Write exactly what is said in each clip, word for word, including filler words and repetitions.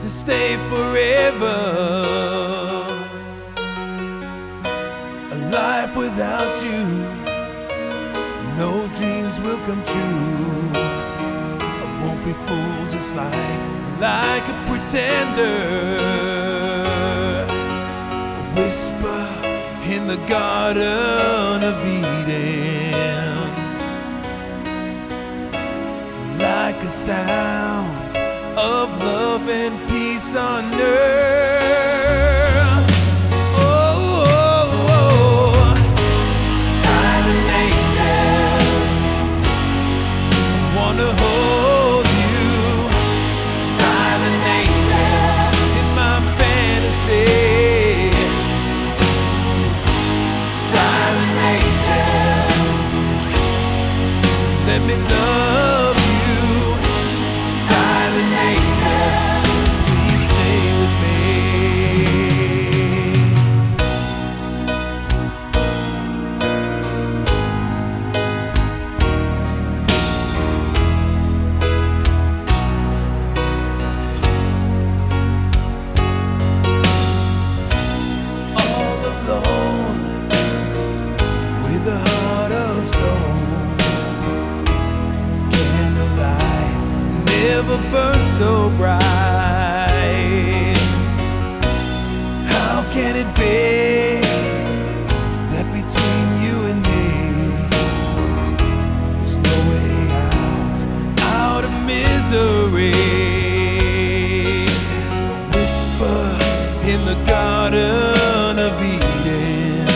to stay forever. A life without you, no dreams will come true. I won't be fooled just like, like a pretender. A whisper in the Garden of Eden, like a sound of love and peace on earth. Oh, oh, oh. Silent angel, I wanna hold you. Silent angel, in my fantasy. Silent angel, let me love you. Silent angel, please stay with me. All alone with a heart of stone, candlelight never burn so bright. How can it be that between you and me there's no way out, out of misery? Whisper in the Garden of Eden,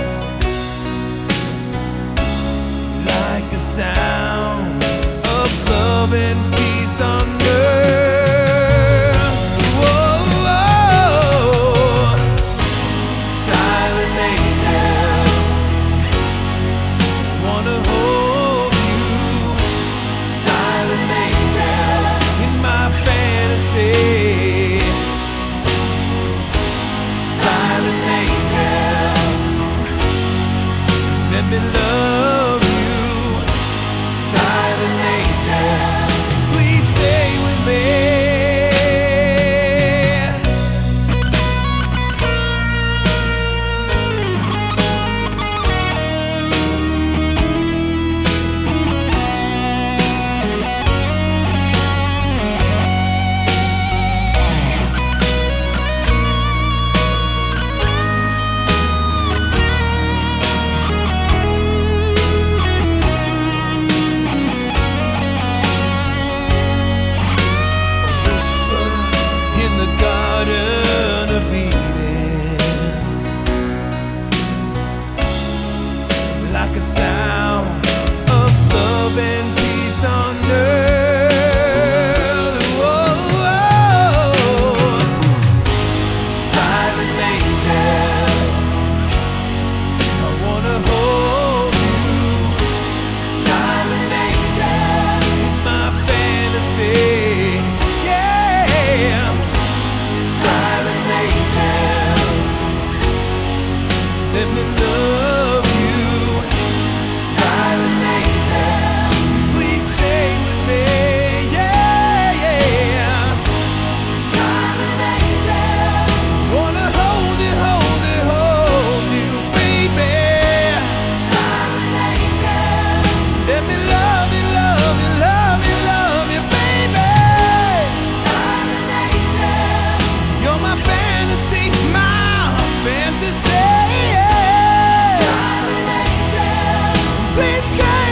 like a sound of love and peace on earth. Whoa, whoa. Silent angel, wanna hold you. Silent angel, in my fantasy. Silent angel, let me love you. Silent angel, please stay with me. Garden of Eden, like a sound of love and peace on earth. Whoa, whoa. Silent angel, I wanna hold you. Silent angel, in my fantasy. Silent angel, let me love you. Silent angel, please stay with me. Yeah, yeah. Silent angel, wanna hold you, hold you, hold you, baby. Silent angel, let me love you, love you, love you, love you, baby. Silent angel, you're my fantasy, my fantasy. Silent angel, please stay.